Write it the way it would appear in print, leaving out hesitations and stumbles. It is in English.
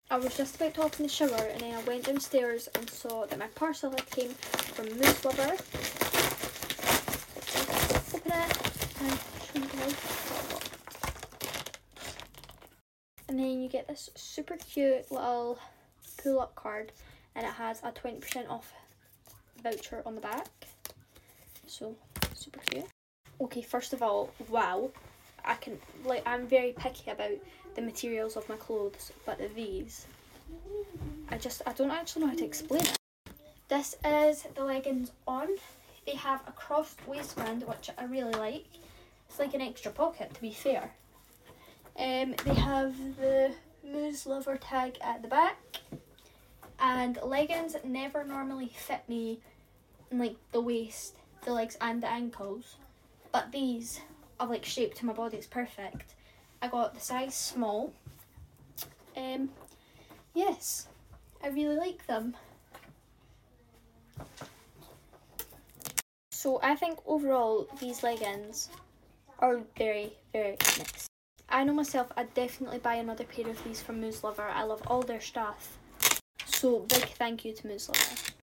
I was just about to hop in the shower and then I went downstairs and saw that my parcel had came from Moose Lover. Open it and show you guys. And then you get this super cute little pull-up card and it has a 20% off voucher on the back. So, super cute. Okay, first of all, wow. I'm very picky about the materials of my clothes, but these, I don't actually know how to explain it. This is the leggings on. They have a crossed waistband, which I really like. It's like an extra pocket, to be fair. They have the Moose Lover tag at the back. And leggings never normally fit me in like the waist, the legs and the ankles. But these are like shaped to my body, it's perfect. I got the size small. Yes, I really like them. So I think overall these leggings are very, very nice. I know myself, I'd definitely buy another pair of these from Moose Lover. I love all their stuff. So big thank you to Moose Lover.